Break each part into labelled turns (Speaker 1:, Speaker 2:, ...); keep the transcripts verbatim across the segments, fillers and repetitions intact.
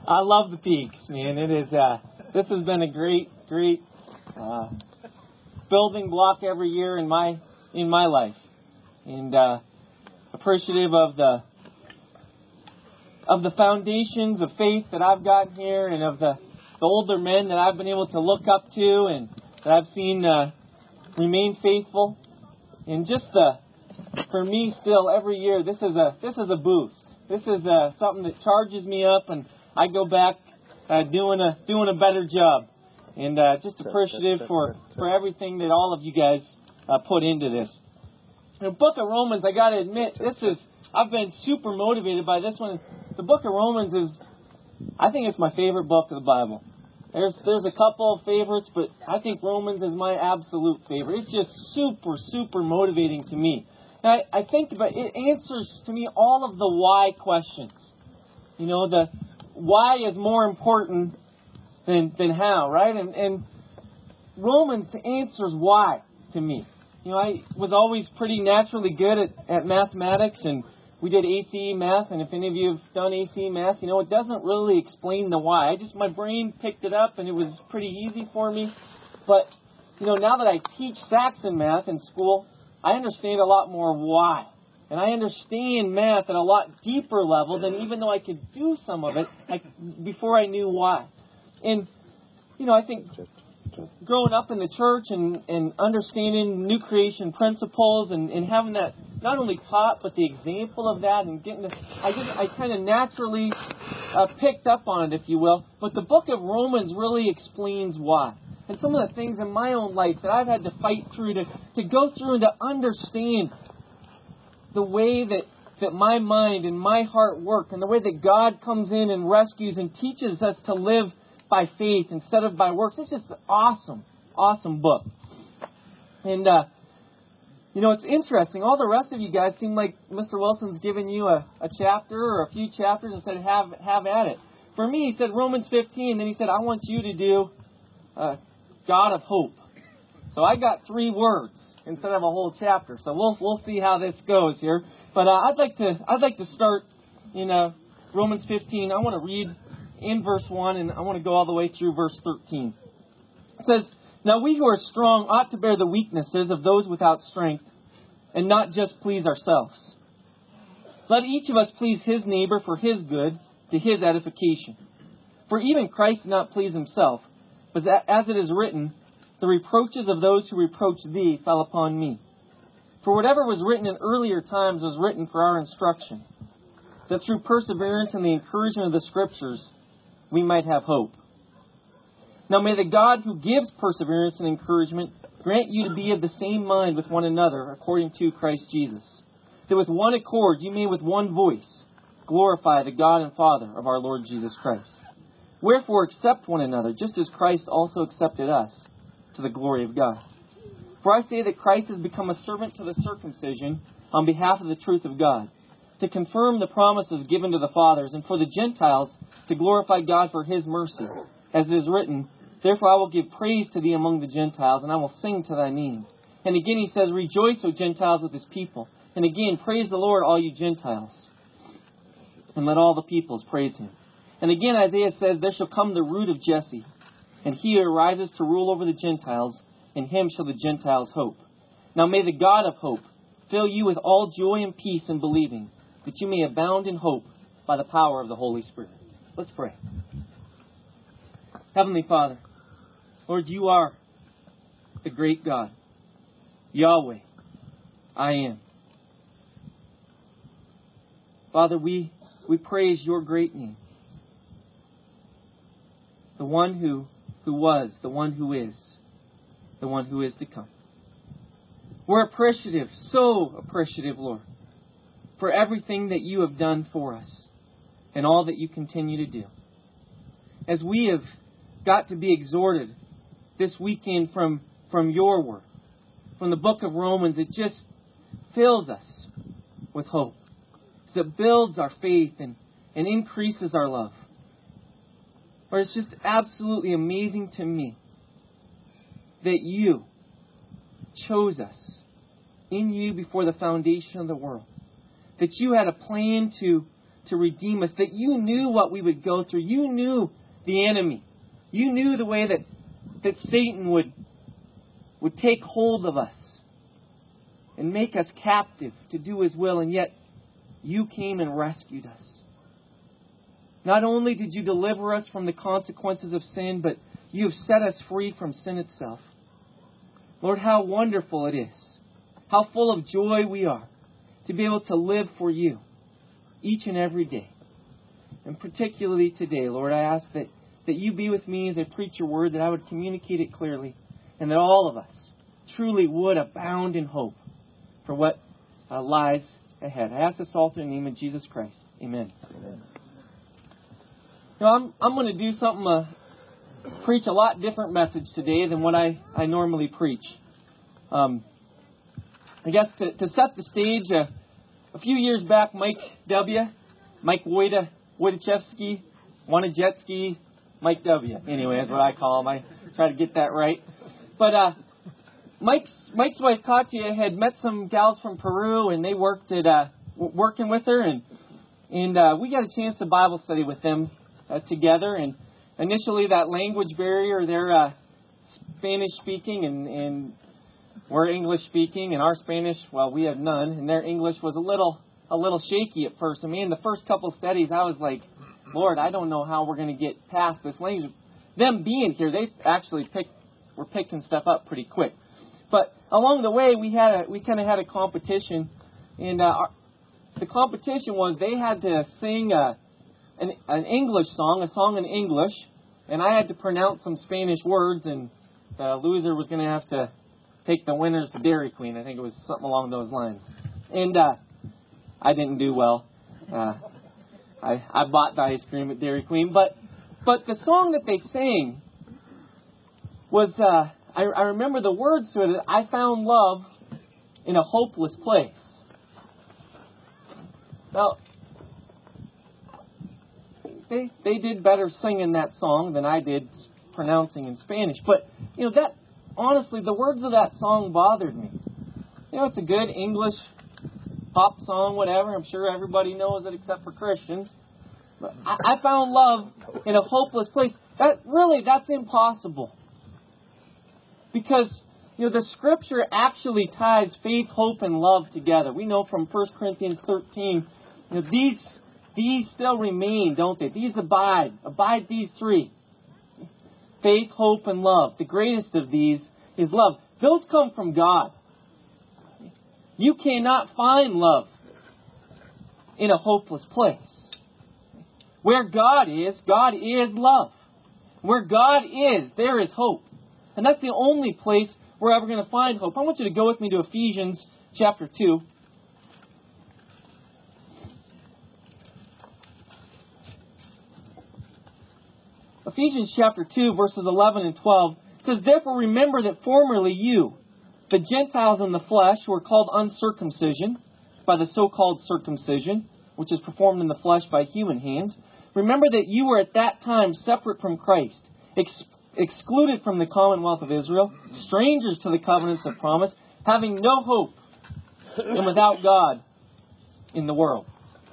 Speaker 1: I love the Peaks, man. It is. Uh, this has been a great, great uh, building block every year in my in my life, and uh, appreciative of the of the foundations of faith that I've gotten here, and of the, the older men that I've been able to look up to, and that I've seen uh, remain faithful. And just the for me, still every year, this is a this is a boost. This is uh, something that charges me up, and I go back uh, doing a doing a better job. And uh, just appreciative for, for everything that all of you guys uh, put into this. The Book of Romans, I got to admit, this is I've been super motivated by this one. The Book of Romans is, I think it's my favorite book of the Bible. There's there's a couple of favorites, but I think Romans is my absolute favorite. It's just super, super motivating to me. And I, I think about it answers to me all of the why questions. You know, the why is more important than than how, right? And, and Romans answers why to me. You know, I was always pretty naturally good at, at mathematics, and we did A C E math, and if any of you have done A C E math, you know, it doesn't really explain the why. I just, my brain picked it up, and it was pretty easy for me. But, you know, now that I teach Saxon math in school, I understand a lot more why. And I understand math at a lot deeper level than even though I could do some of it I, before I knew why. And, you know, I think growing up in the church and, and understanding new creation principles and, and having that not only taught, but the example of that and getting the, I just, I kind of naturally uh, picked up on it, if you will. But the book of Romans really explains why. And some of the things in my own life that I've had to fight through to, to go through and to understand the way that, that my mind and my heart work and the way that God comes in and rescues and teaches us to live by faith instead of by works. It's just an awesome, awesome book. And, uh, you know, it's interesting. All the rest of you guys seem like Mister Wilson's given you a, a chapter or a few chapters and said, have have at it. For me, he said Romans fifteen, and then he said, I want you to do uh, God of Hope. So I got three words instead of a whole chapter. So we'll we'll see how this goes here. But uh, I'd like to I'd like to start in uh, Romans fifteen. I want to read in verse one, and I want to go all the way through verse thirteen. It says, now we who are strong ought to bear the weaknesses of those without strength, and not just please ourselves. Let each of us please his neighbor for his good, to his edification. For even Christ did not please himself, but as it is written, the reproaches of those who reproach thee fell upon me. For whatever was written in earlier times was written for our instruction, that through perseverance and the encouragement of the Scriptures, we might have hope. Now may the God who gives perseverance and encouragement grant you to be of the same mind with one another according to Christ Jesus, that with one accord you may with one voice glorify the God and Father of our Lord Jesus Christ. Wherefore accept one another, just as Christ also accepted us, to the glory of God. For I say that Christ has become a servant to the circumcision on behalf of the truth of God, to confirm the promises given to the fathers, and for the Gentiles to glorify God for his mercy. As it is written, therefore I will give praise to thee among the Gentiles, and I will sing to thy name. And again he says, rejoice, O Gentiles, with his people. And again, praise the Lord, all you Gentiles. And let all the peoples praise him. And again Isaiah says, there shall come the root of Jesse, and he who arises to rule over the Gentiles, in him shall the Gentiles hope. Now may the God of hope fill you with all joy and peace in believing, that you may abound in hope by the power of the Holy Spirit. Let's pray. Heavenly Father, Lord, you are the great God. Yahweh, I am. Father, we, we praise your great name. The one who, who was, the one who is, the one who is to come. We're appreciative, so appreciative, Lord, for everything that you have done for us and all that you continue to do. As we have got to be exhorted this weekend from, from your word, from the book of Romans, it just fills us with hope. So it builds our faith and, and increases our love. Or it's just absolutely amazing to me that you chose us in you before the foundation of the world. That you had a plan to, to redeem us, that you knew what we would go through. You knew the enemy. You knew the way that, that Satan would, would take hold of us and make us captive to do his will, and yet you came and rescued us. Not only did you deliver us from the consequences of sin, but you have set us free from sin itself. Lord, how wonderful it is. How full of joy we are to be able to live for you each and every day. And particularly today, Lord, I ask that, that you be with me as I preach your word, that I would communicate it clearly, and that all of us truly would abound in hope for what uh, lies ahead. I ask this all in the name of Jesus Christ. Amen. Amen. Now, I'm, I'm going to do something, uh, preach a lot different message today than what I, I normally preach. Um, I guess to, to set the stage, uh, a few years back, Mike W., Mike Wojda, Wojciechowski, Wanajewski, Mike W. Anyway, that's what I call him. I try to get that right. But uh, Mike's Mike's wife Katya had met some gals from Peru, and they worked at uh, w- working with her, and and uh, we got a chance to Bible study with them uh, together. And initially, that language barrier, they're uh, Spanish speaking, and and we're English speaking, and our Spanish, well, we have none, and their English was a little a little shaky at first. I mean, the first couple studies, I was like, Lord, I don't know how we're going to get past this language. Them being here, they actually picked, were picking stuff up pretty quick. But along the way, we had a, we kind of had a competition, and uh, our, the competition was they had to sing a, an, an English song, a song in English, and I had to pronounce some Spanish words, and the loser was going to have to take the winners to Dairy Queen. I think it was something along those lines. And uh, I didn't do well. Uh, I, I bought the ice cream at Dairy Queen. But but the song that they sang was, uh, I, I remember the words to it, I found love in a hopeless place. Now, they, they did better singing that song than I did pronouncing in Spanish. But, you know, that honestly, the words of that song bothered me. You know, it's a good English pop song, whatever. I'm sure everybody knows it except for Christians. But I, I found love in a hopeless place. That really, that's impossible. Because, you know, the Scripture actually ties faith, hope, and love together. We know from First Corinthians thirteen, you know, these these still remain, don't they? These abide. Abide these three. Faith, hope, and love. The greatest of these is love. Those come from God. You cannot find love in a hopeless place. Where God is, God is love. Where God is, there is hope. And that's the only place we're ever going to find hope. I want you to go with me to Ephesians chapter two. Ephesians chapter two, verses eleven and twelve says, "Therefore remember that formerly you, the Gentiles in the flesh, who are called uncircumcision by the so-called circumcision, which is performed in the flesh by human hands, remember that you were at that time separate from Christ, ex- excluded from the commonwealth of Israel, strangers to the covenants of promise, having no hope, and without God in the world."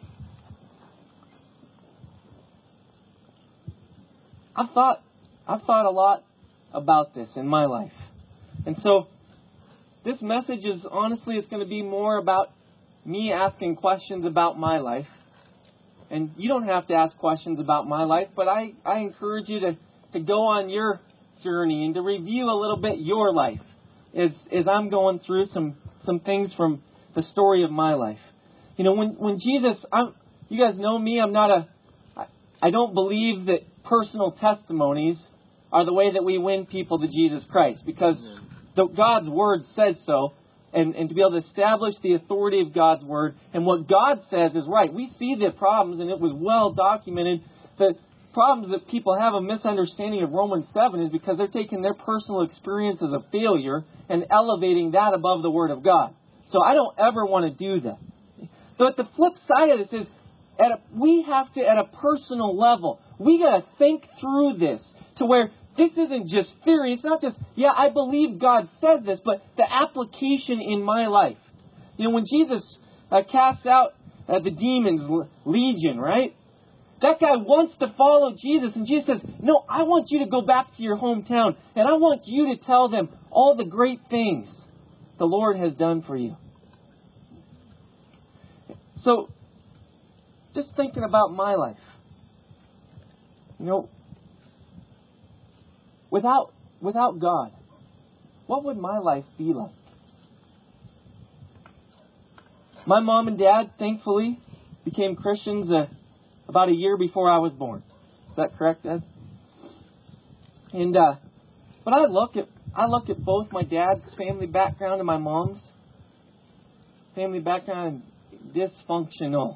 Speaker 1: I've thought, I've thought a lot about this in my life. And so, this message is, honestly, it's going to be more about me asking questions about my life. And you don't have to ask questions about my life, but I, I encourage you to, to go on your journey and to review a little bit your life as, as I'm going through some, some things from the story of my life. You know, when, when Jesus, I'm, you guys know me, I'm not a, I, I don't believe that personal testimonies are the way that we win people to Jesus Christ, because the, God's Word says so, and, and to be able to establish the authority of God's Word, and what God says is right. We see the problems, and it was well documented. The problems that people have a misunderstanding of Romans seven is because they're taking their personal experience as a failure and elevating that above the Word of God. So I don't ever want to do that. But the flip side of this is, at a, we have to, at a personal level, we got to think through this to where this isn't just theory. It's not just, yeah, I believe God says this, but the application in my life. You know, when Jesus uh, casts out uh, the demons, legion, right? That guy wants to follow Jesus, and Jesus says, no, I want you to go back to your hometown, and I want you to tell them all the great things the Lord has done for you. So, just thinking about my life, you know, without without God, what would my life be like? My mom and dad, thankfully, became Christians uh, about a year before I was born. Is that correct, Dad? And uh, but I look at I look at both my dad's family background and my mom's family background, dysfunctional.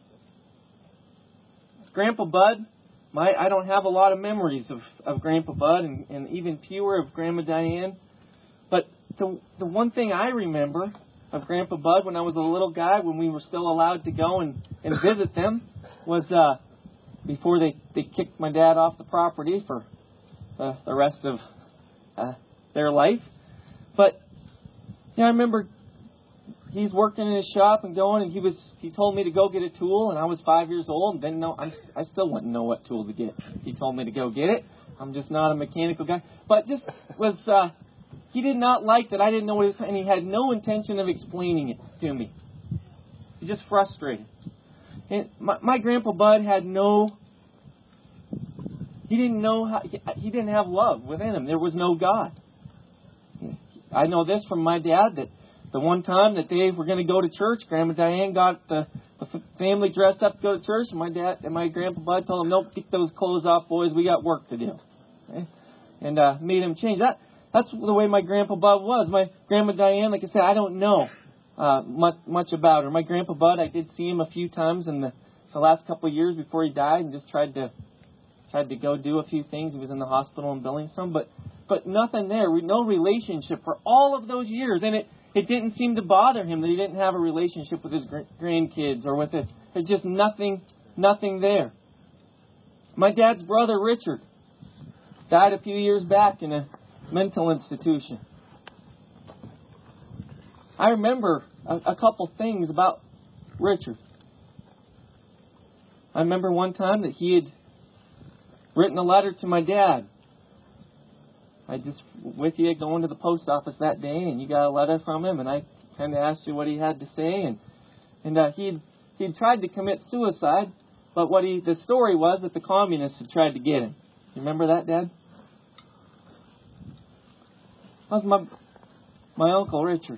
Speaker 1: Grandpa Bud, my I don't have a lot of memories of, of Grandpa Bud, and, and even fewer of Grandma Diane. But the the one thing I remember of Grandpa Bud when I was a little guy, when we were still allowed to go and, and visit them, was uh, before they, they kicked my dad off the property for uh, the rest of uh, their life. But yeah, I remember he's working in his shop and going, and he was he told me to go get a tool, and I was five years old and didn't know I, I still wouldn't know what tool to get. He told me to go get it. I'm just not a mechanical guy, but just was uh, he did not like that I didn't know what it was, and he had no intention of explaining it to me. He just frustrated. And my, my Grandpa Bud had no. He didn't know how. He, he didn't have love within him. There was no God. I know this from my dad that. The one time that they were going to go to church, Grandma Diane got the, the family dressed up to go to church, and my dad and my Grandpa Bud told them, "Nope, get those clothes off, boys. We got work to do," okay? And uh, made him change. That that's the way my Grandpa Bud was. My Grandma Diane, like I said, I don't know uh, much much about her. My Grandpa Bud, I did see him a few times in the, the last couple of years before he died, and just tried to tried to go do a few things. He was in the hospital in Billingstone, but but nothing there. No relationship for all of those years, and it. It didn't seem to bother him that he didn't have a relationship with his grandkids or with his... There's just nothing, nothing there. My dad's brother, Richard, died a few years back in a mental institution. I remember a, a couple things about Richard. I remember one time that he had written a letter to my dad. I just with you going to the post office that day, and you got a letter from him, and I kind of asked you what he had to say, and and uh, he'd he'd tried to commit suicide, but what he the story was that the communists had tried to get him. You remember that, Dad? That was my my uncle Richard.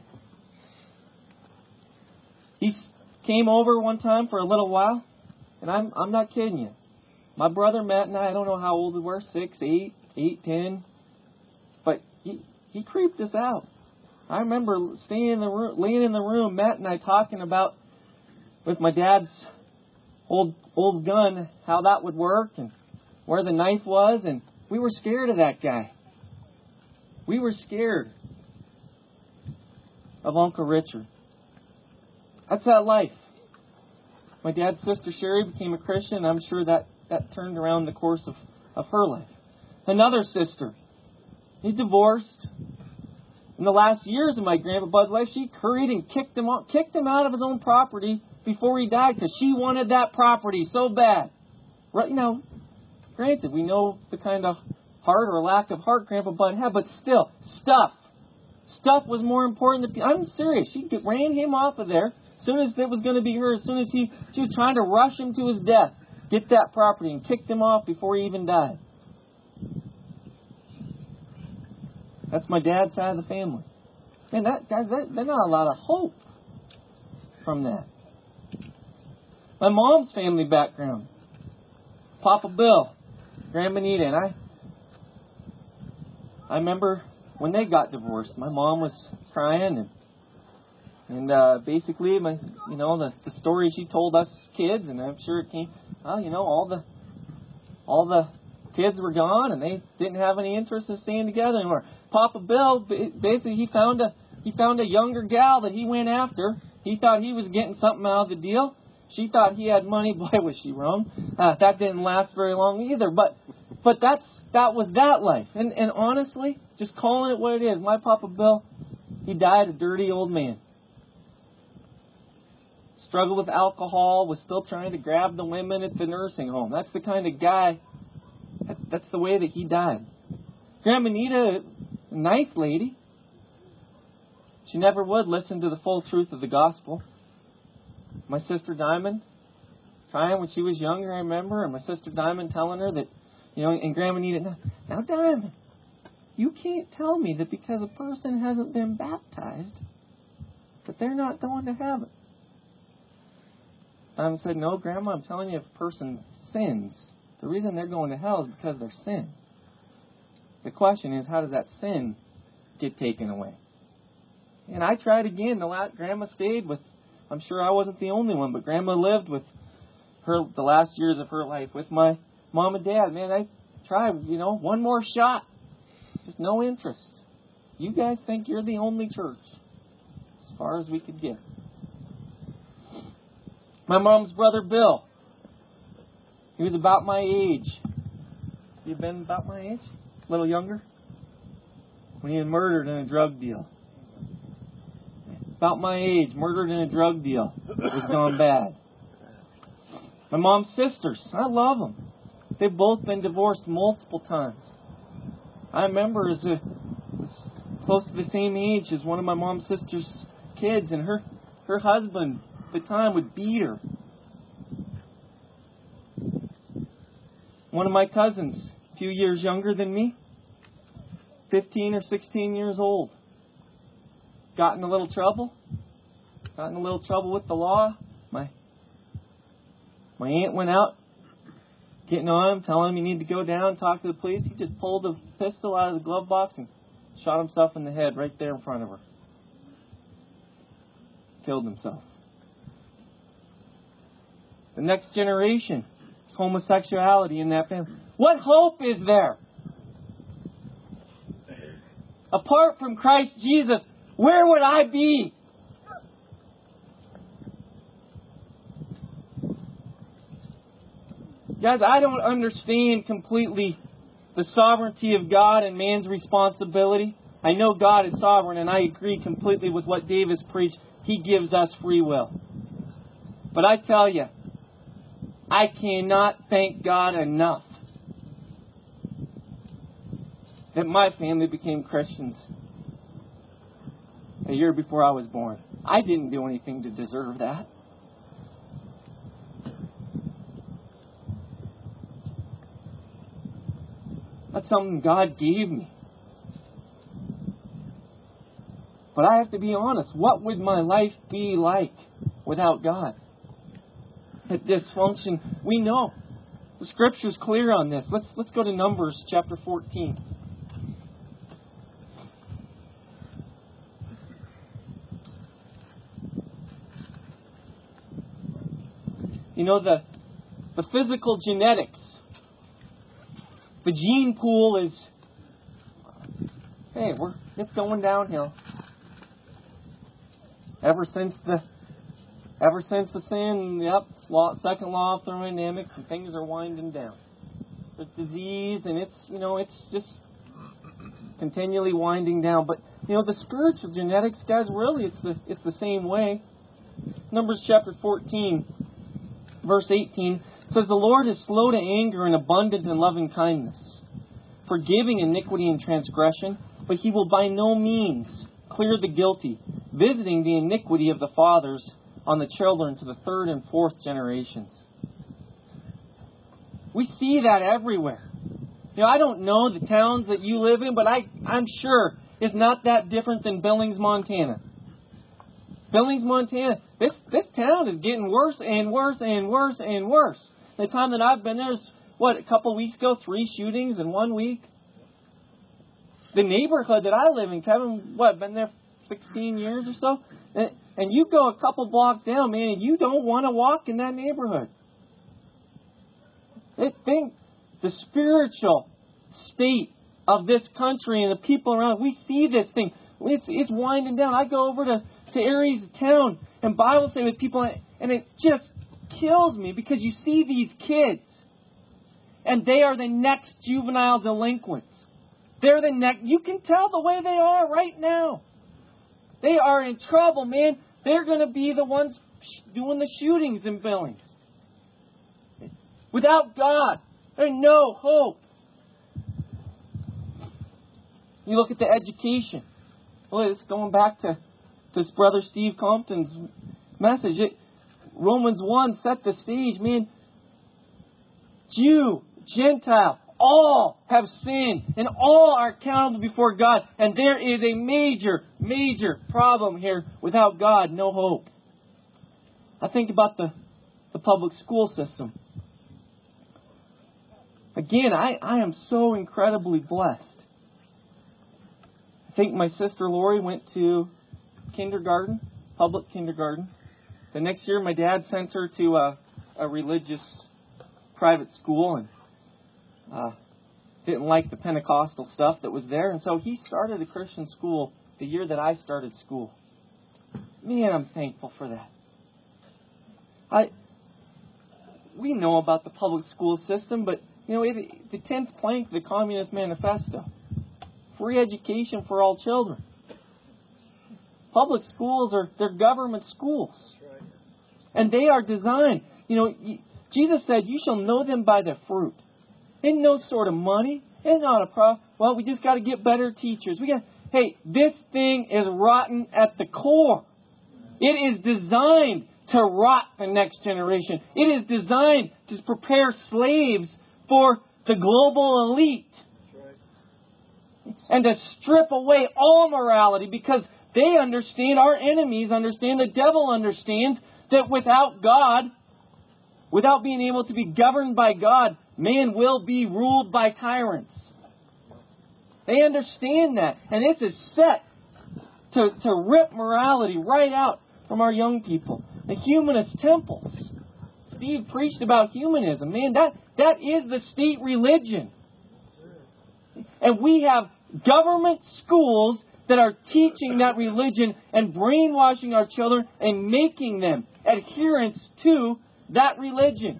Speaker 1: He came over one time for a little while, and I'm I'm not kidding you. My brother Matt and I, I don't know how old we were, six, eight, eight, ten. But he, he creeped us out. I remember staying in the room, laying in the room, Matt and I talking about with my dad's old old gun how that would work and where the knife was, and we were scared of that guy. We were scared of Uncle Richard. That's that life. My dad's sister Sherry became a Christian. I'm sure that, that turned around the course of, of her life. Another sister. He's divorced. In the last years of my Grandpa Bud's life, she hurried and kicked him out, kicked him out of his own property before he died because she wanted that property so bad. Right, you know, granted, we know the kind of heart or lack of heart Grandpa Bud had, but still, stuff. Stuff was more important than... I'm serious. She ran him off of there as soon as it was going to be her, as soon as he... She was trying to rush him to his death, get that property, and kicked him off before he even died. That's my dad's side of the family. And that, guys, that, there's not a lot of hope from that. My mom's family background. Papa Bill, Grandma Nita, and I. I remember when they got divorced. My mom was crying, and and uh, basically, my you know the, the story she told us kids, and I'm sure it came. Well, you know all the all the kids were gone, and they didn't have any interest in staying together anymore. Papa Bill, basically, he found a he found a younger gal that he went after. He thought he was getting something out of the deal. She thought he had money. Boy, was she wrong. Uh, that didn't last very long either. But but that's that was that life. And and honestly, just calling it what it is, my Papa Bill, he died a dirty old man. struggled with alcohol, was still trying to grab the women at the nursing home. That's the kind of guy, that, that's the way that he died. Grandma Nita, a nice lady. She never would listen to the full truth of the gospel. My sister Diamond, trying when she was younger, I remember, and my sister Diamond telling her that, you know, and Grandma Nita, now, now Diamond, you can't tell me that because a person hasn't been baptized, that they're not going to heaven. Diamond said, no, Grandma, I'm telling you, if a person sins, the reason they're going to hell is because of their sin. The question is, how does that sin get taken away? And I tried again. The last, Grandma stayed with, I'm sure I wasn't the only one, but Grandma lived with her the last years of her life with my mom and dad. Man, I tried, you know, one more shot. Just no interest. You guys think you're the only church. As far as we could get. My mom's brother Bill. He was about my age. You been about my age? A little younger? When he was murdered in a drug deal. About my age, murdered in a drug deal. It was gone bad. My mom's sisters, I love them. They've both been divorced multiple times. I remember as a close to the same age as one of my mom's sister's kids, and her her husband at the time would beat her. One of my cousins, a few years younger than me, fifteen or sixteen years old, got in a little trouble. Got in a little trouble with the law. My my aunt went out, getting on him, telling him he needed to go down, talk to the police. He just pulled a pistol out of the glove box and shot himself in the head right there in front of her. Killed himself. The next generation is homosexuality in that family. What hope is there? Apart from Christ Jesus, where would I be? Guys, I don't understand completely the sovereignty of God and man's responsibility. I know God is sovereign, and I agree completely with what Dave has preached. He gives us free will. But I tell you, I cannot thank God enough that my family became Christians a year before I was born. I didn't do anything to deserve that. That's something God gave me. But I have to be honest. What would my life be like without God? That dysfunction, we know. The Scripture's clear on this. Let's let's go to Numbers chapter fourteen. You know, the the physical genetics. The gene pool is, hey, we're it's going downhill. Ever since the ever since the sin, yep, law, second law of thermodynamics, and things are winding down. There's disease, and it's you know it's just continually winding down. But you know the spiritual genetics, guys, really it's the it's the same way. Numbers chapter fourteen, verse eighteen. Says, the Lord is slow to anger and abundant in loving kindness, forgiving iniquity and transgression, but He will by no means clear the guilty, visiting the iniquity of the fathers on the children to the third and fourth generations. We see that everywhere. You know, I don't know the towns that you live in, but I, I'm sure it's not that different than Billings, Montana. Billings, Montana, this, this town is getting worse and worse and worse and worse. The time that I've been there is, what, a couple of weeks ago, three shootings in one week. The neighborhood that I live in, Kevin, what, been there sixteen years or so? And, and you go a couple blocks down, man, and you don't want to walk in that neighborhood. I think the spiritual state of this country and the people around, we see this thing. It's, it's winding down. I go over to, to areas of town and Bible study with people, and it just kills me because you see these kids and they are the next juvenile delinquents. They're the next, you can tell the way they are right now. They are in trouble, man. They're going to be the ones sh- doing the shootings in Billings. Without God, there's no hope. You look at the education. Well, it's going back to this brother Steve Compton's message. It, Romans one set the stage, man. Jew, Gentile, all have sinned and all are accountable before God. And there is a major, major problem here. Without God, no hope. I think about the, the public school system. Again, I, I am so incredibly blessed. I think my sister Lori went to kindergarten, public kindergarten. The next year, my dad sent her to a, a religious private school and uh, didn't like the Pentecostal stuff that was there. And so he started a Christian school the year that I started school. Man, I'm thankful for that. I we know about the public school system, but you know, it, the tenth plank of the Communist Manifesto, free education for all children. Public schools are they're government schools, and they are designed. You know, Jesus said, "You shall know them by their fruit." Ain't no sort of money. It's not a problem. Well, we just got to get better teachers. We got. Hey, this thing is rotten at the core. It is designed to rot the next generation. It is designed to prepare slaves for the global elite. And to strip away all morality because they understand, our enemies understand, the devil understands that without God, without being able to be governed by God, man will be ruled by tyrants. They understand that. And this is set to, to rip morality right out from our young people. The humanist temples. Steve preached about humanism. Man, that, that is the state religion. And we have government schools that are teaching that religion and brainwashing our children and making them adherents to that religion.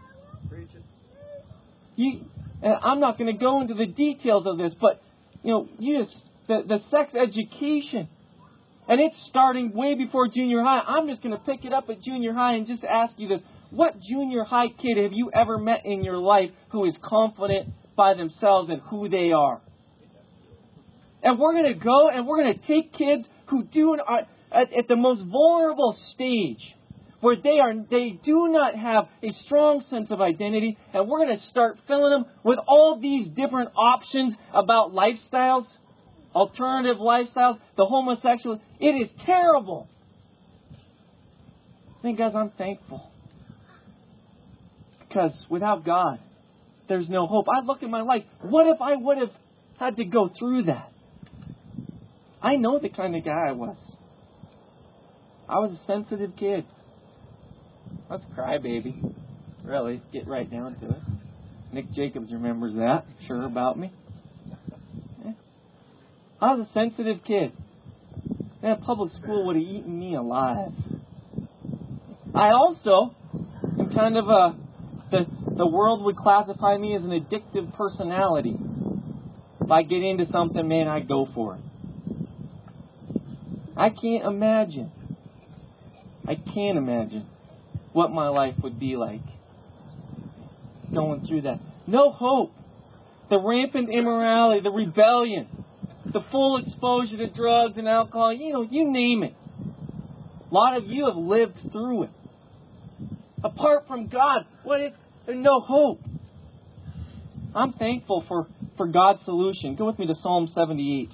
Speaker 1: You, I'm not going to go into the details of this, but you know, you just the, the sex education, and it's starting way before junior high. I'm just going to pick it up at junior high and just ask you this: what junior high kid have you ever met in your life who is confident by themselves and who they are? And we're going to go and we're going to take kids who do are at, at the most vulnerable stage, where they are they do not have a strong sense of identity, and we're going to start filling them with all these different options about lifestyles, alternative lifestyles, the homosexual. It is terrible. I think, guys, I'm thankful. Because without God, there's no hope. I look at my life. What if I would have had to go through that? I know the kind of guy I was. I was a sensitive kid. Let's cry, baby. Really, get right down to it. Nick Jacobs remembers that, sure, about me. Yeah. I was a sensitive kid. And public school would have eaten me alive. I also am kind of a, the, the world would classify me as an addictive personality. If I get into something, man, I go for it. I can't imagine. I can't imagine what my life would be like going through that. No hope. The rampant immorality, the rebellion, the full exposure to drugs and alcohol, you know, you name it. A lot of you have lived through it. Apart from God, what if there's no hope? I'm thankful for, for God's solution. Go with me to Psalm seventy-eight.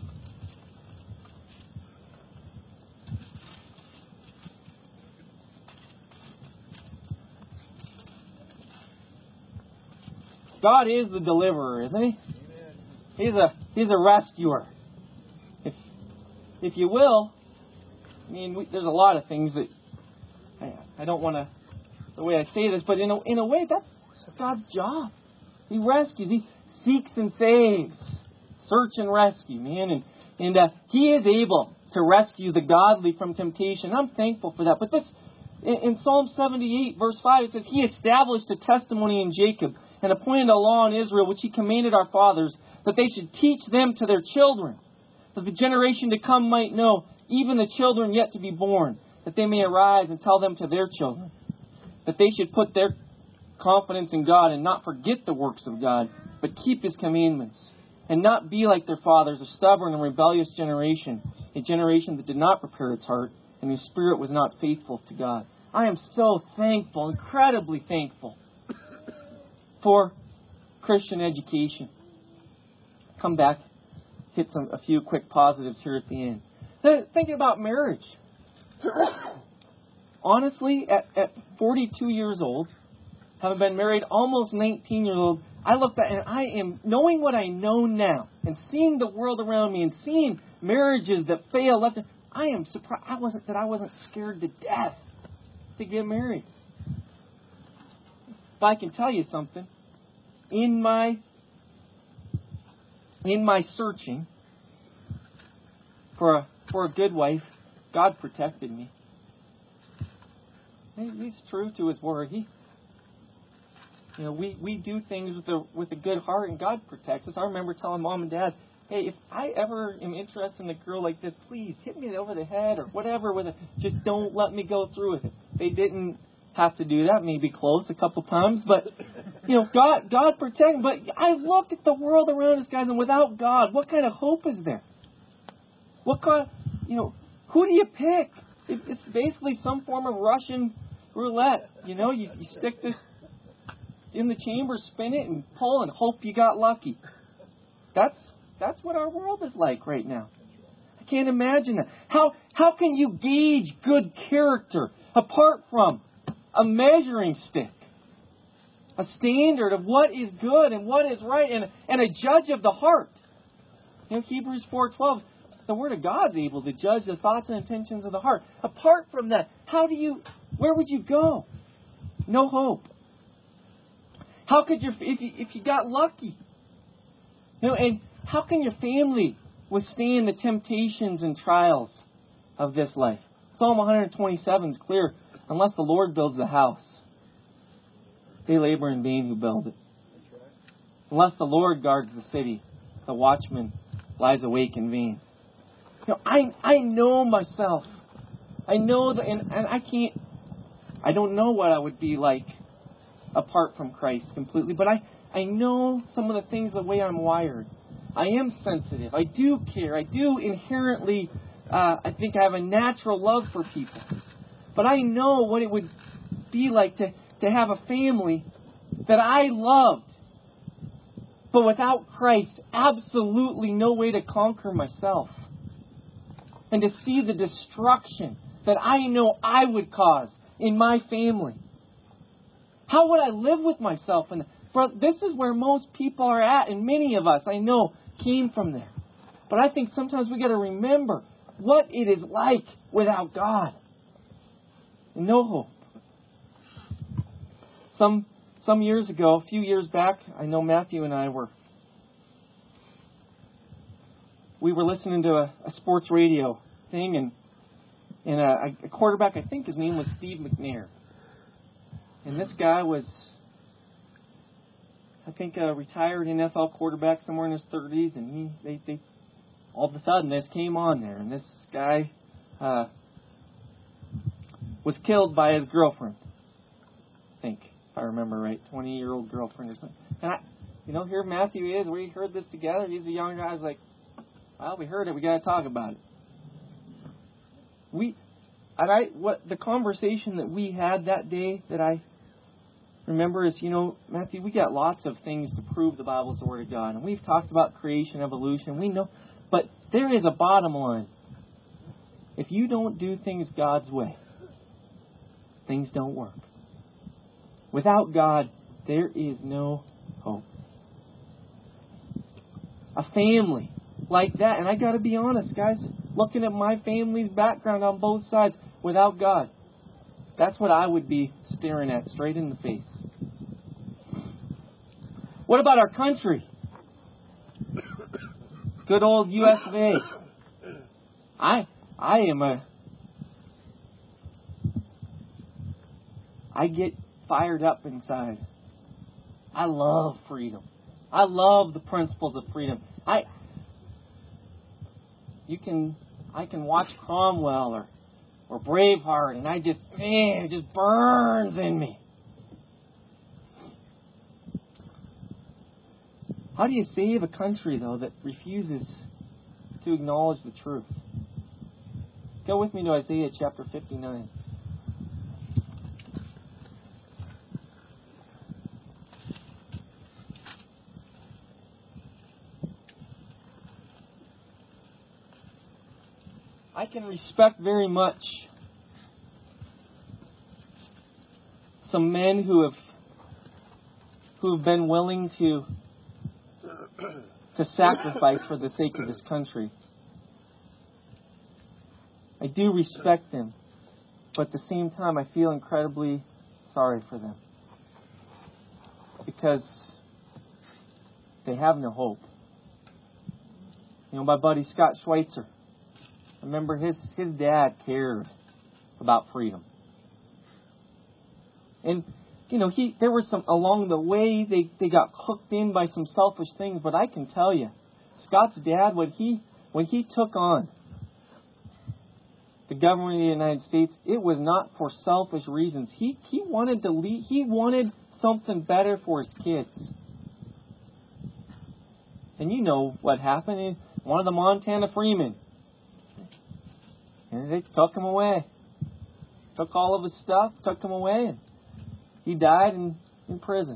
Speaker 1: God is the deliverer, isn't He? He's a He's a rescuer. If if you will, I mean, we, there's a lot of things that I, I don't want to the way I say this, but in a in a way that's God's job. He rescues. He seeks and saves. Search and rescue, man, and and uh, He is able to rescue the godly from temptation. I'm thankful for that. But this in, in Psalm seventy-eight, verse five, it says, He established a testimony in Jacob and appointed a law in Israel, which He commanded our fathers, that they should teach them to their children, that the generation to come might know, even the children yet to be born, that they may arise and tell them to their children, that they should put their confidence in God and not forget the works of God, but keep His commandments, and not be like their fathers, a stubborn and rebellious generation, a generation that did not prepare its heart, and whose spirit was not faithful to God. I am so thankful, incredibly thankful, for Christian education. Come back, hit some a few quick positives here at the end. Then thinking about marriage. Honestly, at, at forty-two years old, having been married almost nineteen years old, I look back and I am, knowing what I know now, and seeing the world around me, and seeing marriages that fail left, I am surprised I wasn't that I wasn't scared to death to get married. But I can tell you something. In my in my searching for a for a good wife, God protected me. He's true to His word. He, you know, we, we do things with a with a good heart, and God protects us. I remember telling Mom and Dad, "Hey, if I ever am interested in a girl like this, please hit me over the head or whatever with it. Just don't let me go through with it." They didn't have to do that. Maybe close a couple times, but you know, God God protected. But I looked at the world around us, guys, and without God, what kind of hope is there? What kind, you know, who do you pick? It, it's basically some form of Russian roulette. You know, you, you stick this in the chamber, spin it, and pull, and hope you got lucky. That's that's what our world is like right now. I can't imagine that. How how can you gauge good character apart from a measuring stick, a standard of what is good and what is right, and and a judge of the heart? You know, Hebrews four twelve. The Word of God is able to judge the thoughts and intentions of the heart. Apart from that, how do you? Where would you go? No hope. How could your if you if you got lucky? You know, and how can your family withstand the temptations and trials of this life? Psalm one twenty-seven is clear. Unless the Lord builds the house, they labor in vain who build it. Unless the Lord guards the city, the watchman lies awake in vain. You know, I I know myself. I know that, and, and I can't. I don't know what I would be like apart from Christ completely, but I, I know some of the things, the way I'm wired. I am sensitive. I do care. I do inherently, uh, I think I have a natural love for people. But I know what it would be like to, to have a family that I loved, but without Christ, absolutely no way to conquer myself. And to see the destruction that I know I would cause in my family. How would I live with myself? And for this is where most people are at, and many of us, I know, came from there. But I think sometimes we got to remember what it is like without God. And no hope. Some some years ago, a few years back, I know Matthew and I were we were listening to a, a sports radio thing, and and a, a quarterback, I think his name was Steve McNair. And this guy was, I think, a retired N F L quarterback somewhere in his thirties, and he they, they all of a sudden this came on there, and this guy uh, was killed by his girlfriend. I think, if I remember right, twenty-year-old girlfriend or something. And I, you know, here Matthew is. We heard this together. He's a young guy. I was like, well, we heard it. We got to talk about it. We, and I, what the conversation that we had that day that I remember is, you know, Matthew, we got lots of things to prove the Bible's the Word of God, and we've talked about creation, evolution. We know, but there is a bottom line. If you don't do things God's way, things don't work. Without God, there is no hope. A family like that, and I got to be honest, guys, looking at my family's background on both sides, without God, that's what I would be staring at straight in the face. What about our country? Good old U S of A. I I am a I get fired up inside. I love freedom. I love the principles of freedom. I you can I can watch Cromwell or or Braveheart, and I just, man, it just burns in me. How do you save a country, though, that refuses to acknowledge the truth? Go with me to Isaiah chapter fifty-nine. I can respect very much some men who have who have been willing to to sacrifice for the sake of this country. I do respect them, but at the same time I feel incredibly sorry for them because they have no hope. You know, my buddy Scott Schweitzer, I remember his, his dad cared about freedom. And, you know, he there were some, along the way, they, they got hooked in by some selfish things. But I can tell you, Scott's dad, when he, when he took on the government of the United States, it was not for selfish reasons. He, he wanted to lead, he wanted something better for his kids. And you know what happened. One of the Montana Freemen, and they took him away. Took all of his stuff, took him away, and he died in, in prison.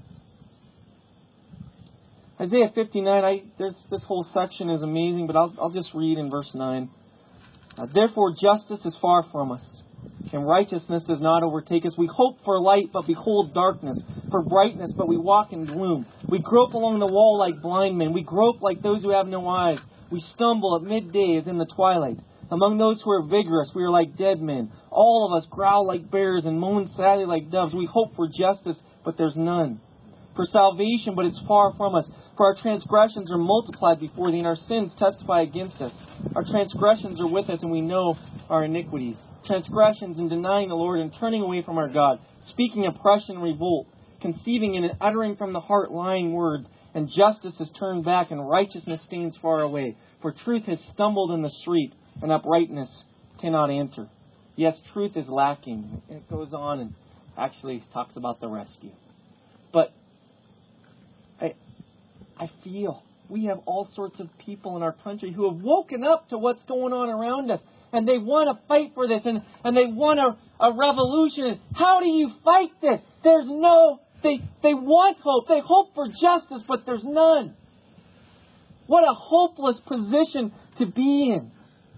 Speaker 1: Isaiah fifty-nine, I, there's, this whole section is amazing, but I'll, I'll just read in verse nine. Uh, Therefore justice is far from us, and righteousness does not overtake us. We hope for light, but behold darkness, for brightness, but we walk in gloom. We grope along the wall like blind men. We grope like those who have no eyes. We stumble at midday as in the twilight. Among those who are vigorous, we are like dead men. All of us growl like bears and moan sadly like doves. We hope for justice, but there's none. For salvation, but it's far from us. For our transgressions are multiplied before thee, and our sins testify against us. Our transgressions are with us, and we know our iniquities. Transgressions in denying the Lord and turning away from our God, speaking oppression and revolt, conceiving and uttering from the heart lying words, and justice is turned back, and righteousness stands far away. For truth has stumbled in the street, and uprightness cannot enter. Yes, truth is lacking. And it goes on and actually talks about the rescue. But I, I feel we have all sorts of people in our country who have woken up to what's going on around us. And they want to fight for this. And, and they want a, a revolution. How do you fight this? There's no... They, they want hope. They hope for justice, but there's none. What a hopeless position to be in.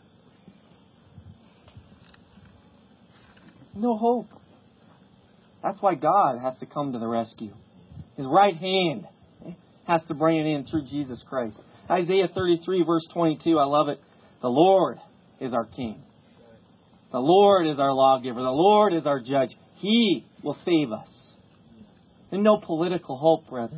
Speaker 1: No hope. That's why God has to come to the rescue. His right hand has to bring it in through Jesus Christ. Isaiah thirty-three, verse twenty-two, I love it. The Lord is our King. The Lord is our lawgiver. The Lord is our judge. He will save us. And no political hope, brethren.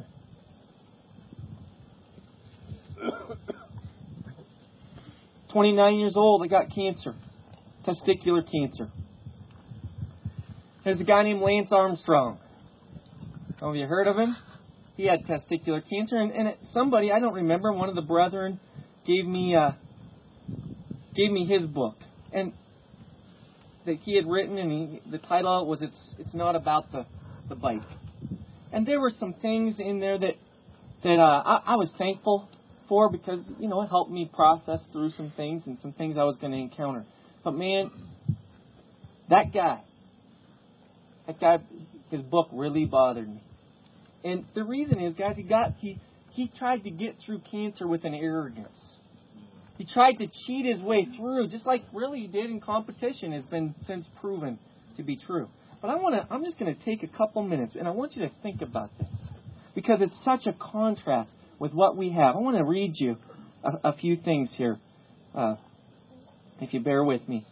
Speaker 1: twenty-nine years old, I got cancer. Testicular cancer. There's a guy named Lance Armstrong. Have you heard of him? He had testicular cancer, and, and somebody, I don't remember, one of the brethren gave me uh, gave me his book, and that he had written, and he, the title was "It's It's Not About the the Bike." And there were some things in there that that uh, I, I was thankful for because you know it helped me process through some things and some things I was going to encounter. But man, that guy. That guy, his book really bothered me. And the reason is, guys, he got he he tried to get through cancer with an arrogance. He tried to cheat his way through, just like really he did in competition, has been since proven to be true. But I want to I'm just going to take a couple minutes, and I want you to think about this. Because it's such a contrast with what we have. I want to read you a, a few things here, uh, if you bear with me.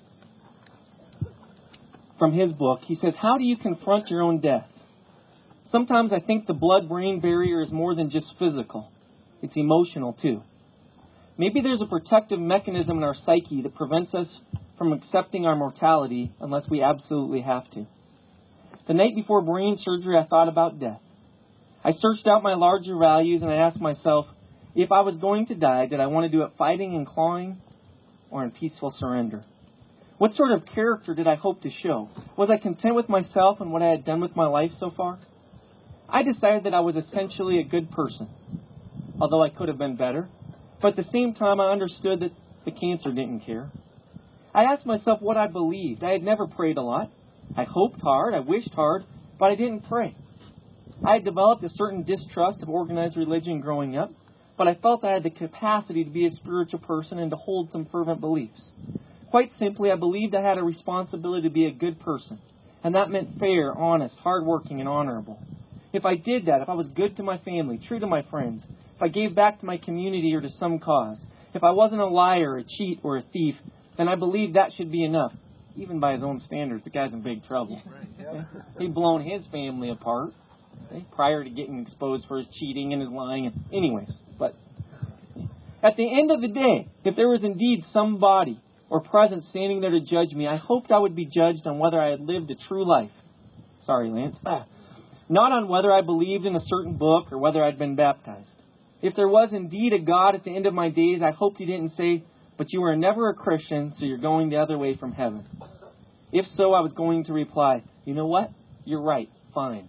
Speaker 1: From his book, he says, how do you confront your own death? Sometimes I think the blood-brain barrier is more than just physical. It's emotional, too. Maybe there's a protective mechanism in our psyche that prevents us from accepting our mortality unless we absolutely have to. The night before brain surgery, I thought about death. I searched out my larger values and I asked myself, if I was going to die, did I want to do it fighting and clawing or in peaceful surrender? What sort of character did I hope to show? Was I content with myself and what I had done with my life so far? I decided that I was essentially a good person, although I could have been better. But at the same time, I understood that the cancer didn't care. I asked myself what I believed. I had never prayed a lot. I hoped hard, I wished hard, but I didn't pray. I had developed a certain distrust of organized religion growing up, but I felt I had the capacity to be a spiritual person and to hold some fervent beliefs. Quite simply, I believed I had a responsibility to be a good person, and that meant fair, honest, hardworking, and honorable. If I did that, if I was good to my family, true to my friends, if I gave back to my community or to some cause, if I wasn't a liar, a cheat, or a thief, then I believed that should be enough. Even by his own standards, the guy's in big trouble. He'd blown his family apart prior to getting exposed for his cheating and his lying. Anyways, but at the end of the day, if there was indeed somebody or presence standing there to judge me, I hoped I would be judged on whether I had lived a true life. Sorry, Lance. Not on whether I believed in a certain book or whether I'd been baptized. If there was indeed a God at the end of my days, I hoped He didn't say, "But you were never a Christian, so you're going the other way from heaven." If so, I was going to reply, "You know what? You're right. Fine."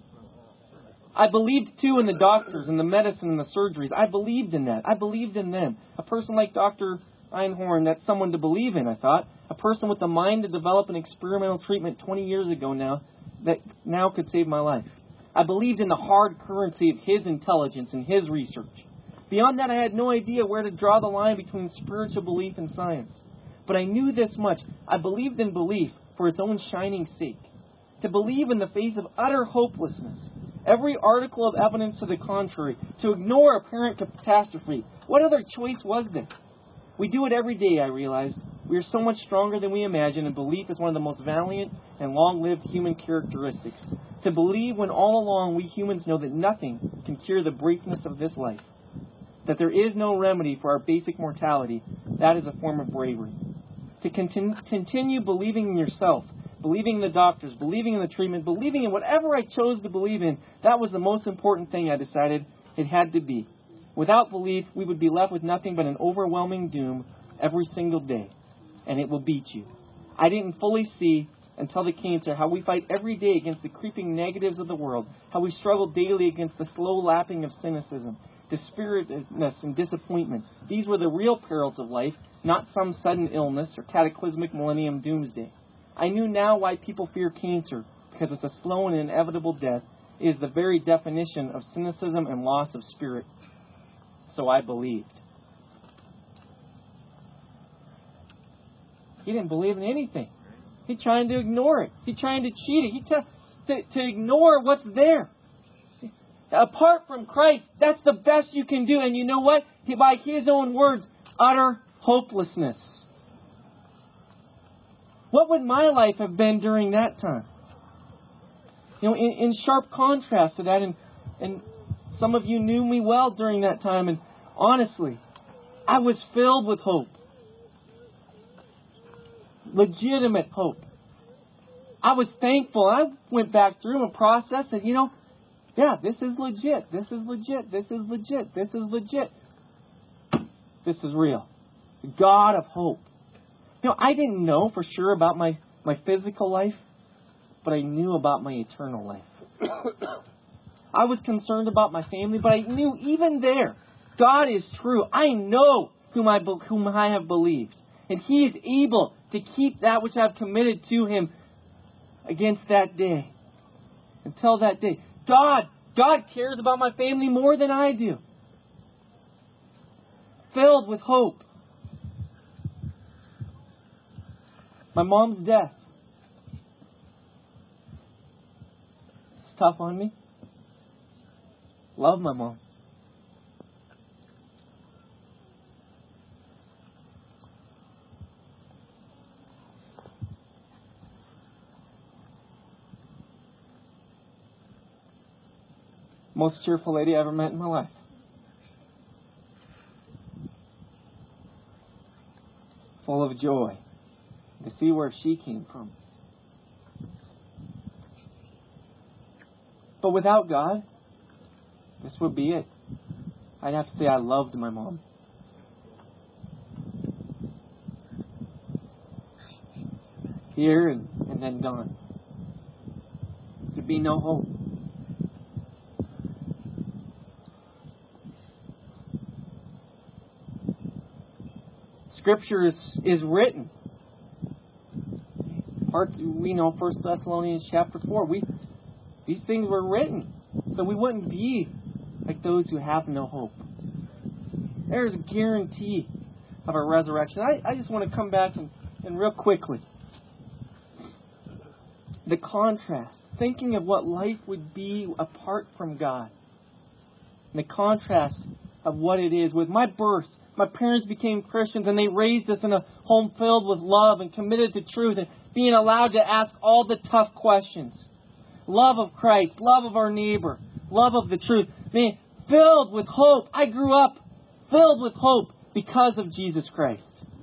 Speaker 1: I believed, too, in the doctors and the medicine and the surgeries. I believed in that. I believed in them. A person like Doctor Einhorn, that's someone to believe in, I thought. A person with the mind to develop an experimental treatment twenty years ago now that now could save my life. I believed in the hard currency of his intelligence and his research. Beyond that, I had no idea where to draw the line between spiritual belief and science. But I knew this much. I believed in belief for its own shining sake. To believe in the face of utter hopelessness. Every article of evidence to the contrary. To ignore apparent catastrophe. What other choice was there? We do it every day, I realized. We are so much stronger than we imagine, and belief is one of the most valiant and long-lived human characteristics. To believe when all along we humans know that nothing can cure the briefness of this life. That there is no remedy for our basic mortality, that is a form of bravery. To continue, continue believing in yourself, believing in the doctors, believing in the treatment, believing in whatever I chose to believe in, that was the most important thing I decided it had to be. Without belief, we would be left with nothing but an overwhelming doom every single day. And it will beat you. I didn't fully see, until the cancer, how we fight every day against the creeping negatives of the world, how we struggle daily against the slow lapping of cynicism, dispiritedness and disappointment. These were the real perils of life, not some sudden illness or cataclysmic millennium doomsday. I knew now why people fear cancer, because it's a slow and inevitable death. It is the very definition of cynicism and loss of spirit. So I believed. He didn't believe in anything. He's trying to ignore it. He's trying to cheat it. He t- to, to ignore what's there. Apart from Christ, that's the best you can do. And you know what? He, by His own words, utter hopelessness. What would my life have been during that time? You know, in, in sharp contrast to that, and, and some of you knew me well during that time, and honestly, I was filled with hope. Legitimate hope. I was thankful. I went back through a process and, you know, yeah, this is legit. This is legit. This is legit. This is legit. This is real. The God of hope. You know, I didn't know for sure about my, my physical life, but I knew about my eternal life. I was concerned about my family, but I knew even there, God is true. I know whom I, whom I have believed. And He is able to keep that which I have committed to Him against that day. Until that day. God, God cares about my family more than I do. Filled with hope. My mom's death. It's tough on me. Love my mom. Most cheerful lady I ever met in my life. Full of joy to see where she came from. But without God, this would be it. I'd have to say I loved my mom. here and, and then gone. There'd be no hope. Scripture is, is written. Part, we know First Thessalonians chapter four. We these things were written so we wouldn't be like those who have no hope. There's a guarantee of a resurrection. I, I just want to come back and, and real quickly. The contrast. Thinking of what life would be apart from God. And the contrast of what it is. With my birth, my parents became Christians and they raised us in a home filled with love and committed to truth and being allowed to ask all the tough questions. Love of Christ, love of our neighbor, love of the truth. Man, filled with hope. I grew up filled with hope because of Jesus Christ.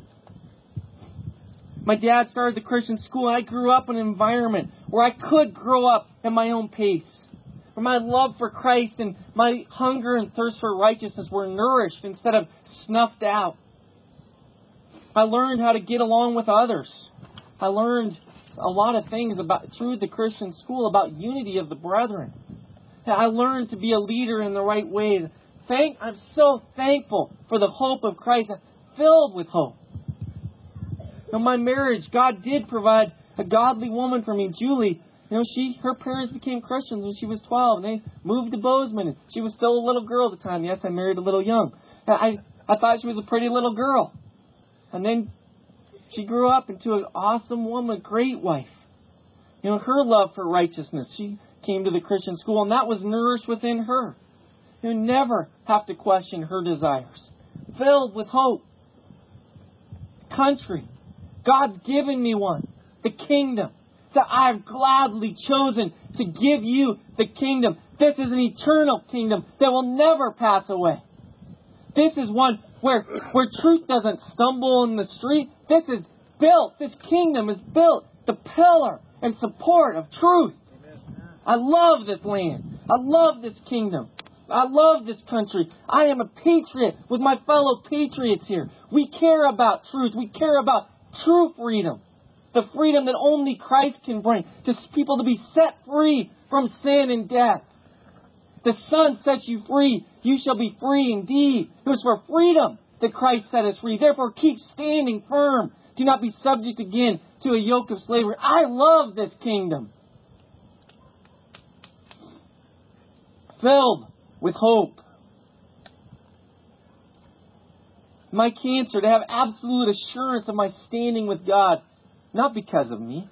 Speaker 1: My dad started the Christian school and I grew up in an environment where I could grow up at my own pace. Where my love for Christ and my hunger and thirst for righteousness were nourished instead of snuffed out. I learned how to get along with others. I learned a lot of things about through the Christian school about unity of the brethren. I learned to be a leader in the right way. Thank, I'm so thankful for the hope of Christ. I'm filled with hope. In my marriage, God did provide a godly woman for me, Julie. You know, she, her parents became Christians when she was twelve, and they moved to Bozeman. She was still a little girl at the time. Yes, I married a little young. I, I thought she was a pretty little girl. And then she grew up into an awesome woman, great wife. You know, her love for righteousness. She came to the Christian school, and that was nourished within her. You never have to question her desires. Filled with hope. Country. God's given me one. The kingdom. That I've gladly chosen to give you the kingdom. This is an eternal kingdom that will never pass away. This is one where, where truth doesn't stumble in the street. This is built. This kingdom is built. The pillar and support of truth. I love this land. I love this kingdom. I love this country. I am a patriot with my fellow patriots here. We care about truth. We care about true freedom. The freedom that only Christ can bring. To people to be set free from sin and death. The Son sets you free. You shall be free indeed. It was for freedom that Christ set us free. Therefore, keep standing firm. Do not be subject again to a yoke of slavery. I love this kingdom. Filled with hope. My cancer, to have absolute assurance of my standing with God. Not because of me.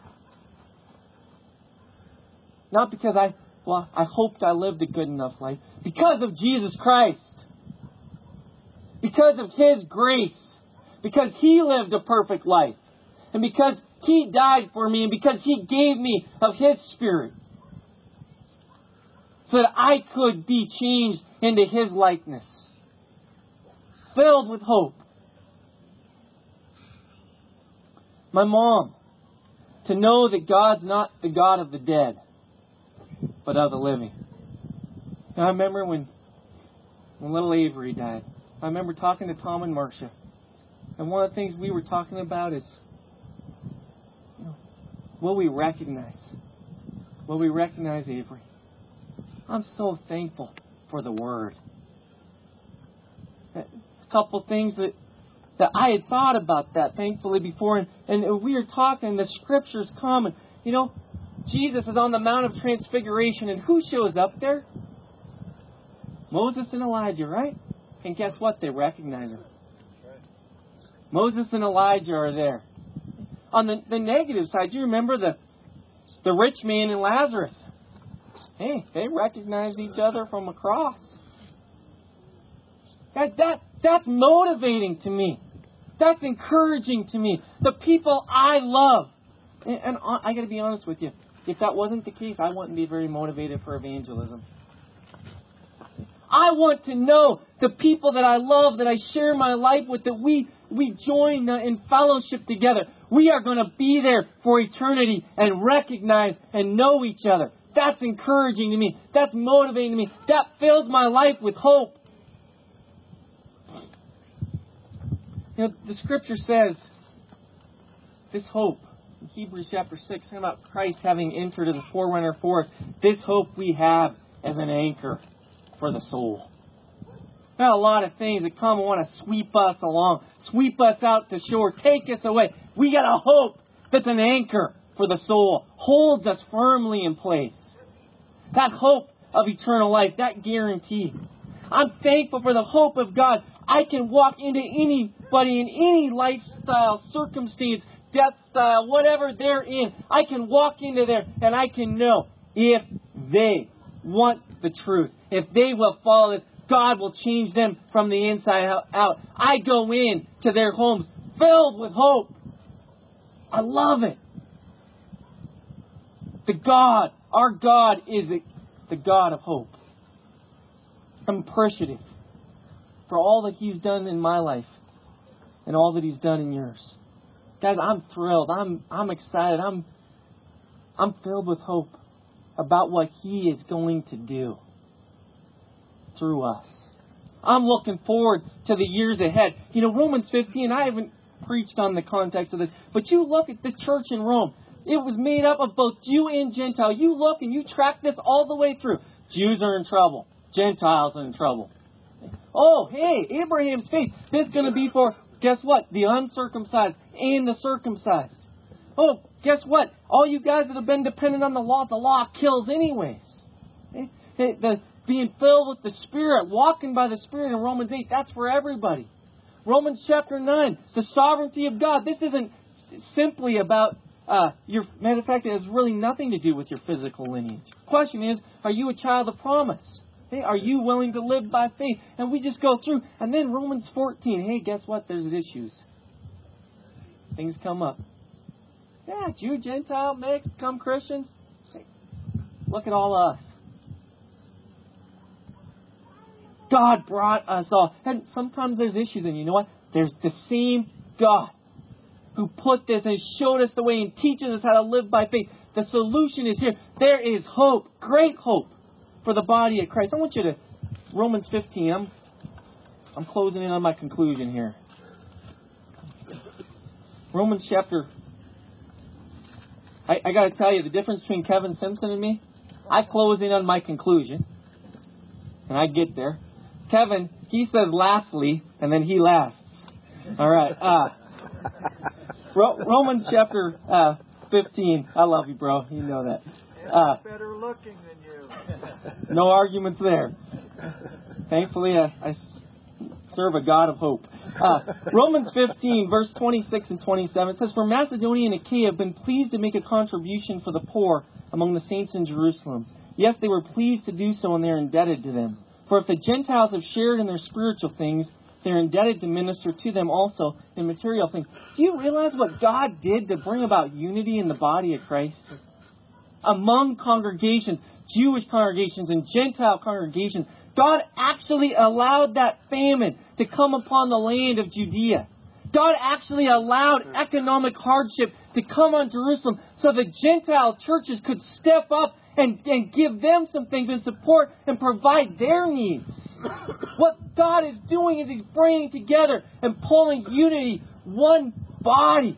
Speaker 1: Not because I, well, I hoped I lived a good enough life. Because of Jesus Christ. Because of His grace. Because He lived a perfect life. And because He died for me. And because He gave me of His Spirit. So that I could be changed into His likeness. Filled with hope. My mom, to know that God's not the God of the dead, but of the living. And I remember when, when little Avery died, I remember talking to Tom and Marcia. And one of the things we were talking about is, you know, will we recognize? Will we recognize Avery? I'm so thankful for the Word. A couple things that That I had thought about that, thankfully, before. And, and we were talking, the Scriptures come. And, you know, Jesus is on the Mount of Transfiguration. And who shows up there? Moses and Elijah, right? And guess what? They recognize him. Moses and Elijah are there. On the, the negative side, do you remember the, the rich man and Lazarus? Hey, they recognized each other from across. That, that, that's motivating to me. That's encouraging to me. The people I love. And, and I got to be honest with you. If that wasn't the case, I wouldn't be very motivated for evangelism. I want to know the people that I love, that I share my life with, that we, we join in fellowship together. We are going to be there for eternity and recognize and know each other. That's encouraging to me. That's motivating to me. That fills my life with hope. You know, the Scripture says this hope in Hebrews chapter six, talking about Christ having entered as a forerunner for us. This hope we have as an anchor for the soul. There are a lot of things that come and want to sweep us along, sweep us out to shore, take us away. We got a hope that's an anchor for the soul, holds us firmly in place. That hope of eternal life, that guarantee. I'm thankful for the hope of God. I can walk into anybody in any lifestyle, circumstance, death style, whatever they're in. I can walk into there and I can know if they want the truth, if they will follow this, God will change them from the inside out. I go in to their homes filled with hope. I love it. The God, our God is the God of hope. I'm appreciative for all that He's done in my life and all that He's done in yours. Guys, I'm thrilled. I'm I'm excited. I'm I'm filled with hope about what He is going to do through us. I'm looking forward to the years ahead. You know, Romans fifteen, I haven't preached on the context of this, but you look at the church in Rome. It was made up of both Jew and Gentile. You look and you track this all the way through. Jews are in trouble. Gentiles are in trouble. Oh, hey, Abraham's faith. This is going to be for, guess what? The uncircumcised and the circumcised. Oh, guess what? All you guys that have been dependent on the law, the law kills anyways. Okay? The, the, being filled with the Spirit, walking by the Spirit in Romans eight, that's for everybody. Romans chapter nine, the sovereignty of God. This isn't simply about uh, your, matter of fact, it has really nothing to do with your physical lineage. The question is, are you a child of promise? Hey, are you willing to live by faith? And we just go through. And then Romans fourteen, hey, guess what? There's issues. Things come up. Yeah, Jew, Gentile, mixed, come Christians. Look at all of us. God brought us all. And sometimes there's issues, and you know what? There's the same God who put this and showed us the way and teaches us how to live by faith. The solution is here. There is hope, great hope for the body of Christ. I want you to, Romans fifteen, I'm, I'm closing in on my conclusion here. Romans chapter, I, I got to tell you, the difference between Kevin Simpson and me, I close in on my conclusion, and I get there. Kevin, he says lastly, and then he laughs. All right. Uh, Ro- Romans chapter uh, fifteen. I love you, bro. You know that. Uh,
Speaker 2: better looking than you.
Speaker 1: No arguments there. Thankfully, I, I serve a God of hope. Uh, Romans fifteen, verse twenty-six and twenty-seven says, "For Macedonia and Achaia have been pleased to make a contribution for the poor among the saints in Jerusalem. Yes, they were pleased to do so, and they are indebted to them. For if the Gentiles have shared in their spiritual things, they are indebted to minister to them also in material things." Do you realize what God did to bring about unity in the body of Christ? Among congregations, Jewish congregations and Gentile congregations, God actually allowed that famine to come upon the land of Judea. God actually allowed economic hardship to come on Jerusalem so the Gentile churches could step up and, and give them some things and support and provide their needs. What God is doing is He's bringing together and pulling unity, one body.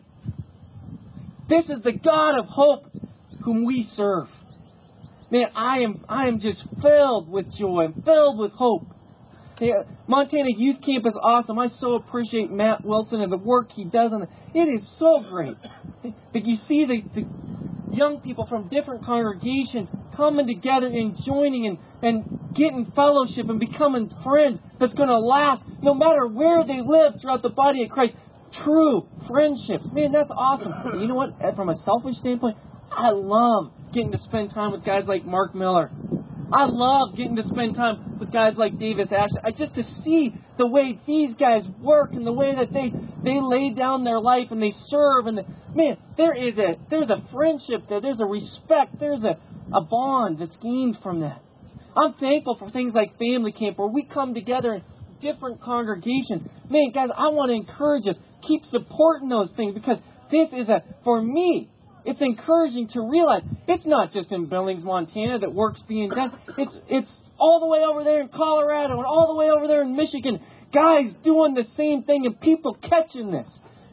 Speaker 1: This is the God of hope whom we serve. Man, I am I am just filled with joy. I'm filled with hope. Hey, Montana Youth Camp is awesome. I so appreciate Matt Wilson and the work he does on it. It is so great. But you see the, the young people from different congregations coming together and joining and, and getting fellowship and becoming friends that's going to last no matter where they live throughout the body of Christ. True friendships. Man, that's awesome. And you know what? From a selfish standpoint, I love getting to spend time with guys like Mark Miller. I love getting to spend time with guys like Davis Ashley. I just to see the way these guys work and the way that they, they lay down their life and they serve. And the, man, there is a there's a friendship there. There's a respect. There's a, a bond that's gained from that. I'm thankful for things like Family Camp where we come together in different congregations. Man, guys, I want to encourage us. Keep supporting those things because this is a, for me, it's encouraging to realize it's not just in Billings, Montana that work's being done. It's it's all the way over there in Colorado and all the way over there in Michigan. Guys doing the same thing and people catching this.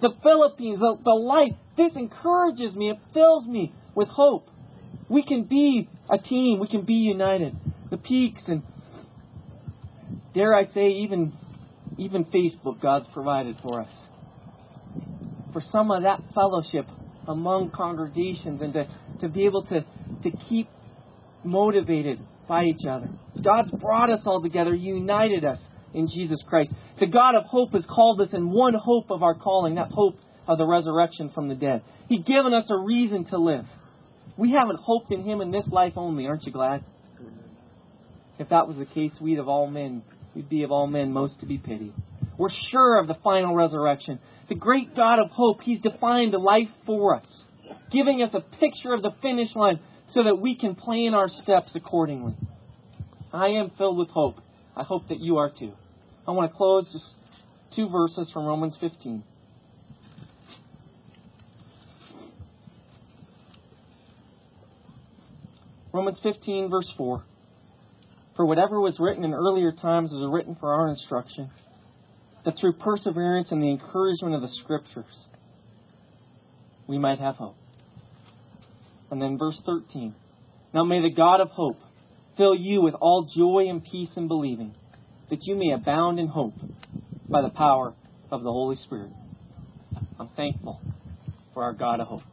Speaker 1: the Philippines, the, the life. This encourages me. It fills me with hope. We can be a team. We can be united. The Peaks and, dare I say, even, even Facebook God's provided for us. For some of that fellowship among congregations and to, to be able to, to keep motivated by each other. God's brought us all together, united us in Jesus Christ. The God of hope has called us in one hope of our calling, that hope of the resurrection from the dead. He's given us a reason to live. We haven't hoped in Him in this life only. Aren't you glad? If that was the case, we'd of all men, we'd be of all men most to be pitied. We're sure of the final resurrection. The great God of hope, He's defined life for us, giving us a picture of the finish line so that we can plan our steps accordingly. I am filled with hope. I hope that you are too. I want to close just two verses from Romans fifteen. Romans fifteen, verse four. For whatever was written in earlier times was written for our instruction, that through perseverance and the encouragement of the Scriptures, we might have hope. And then verse thirteen. Now may the God of hope fill you with all joy and peace in believing, that you may abound in hope by the power of the Holy Spirit. I'm thankful for our God of hope.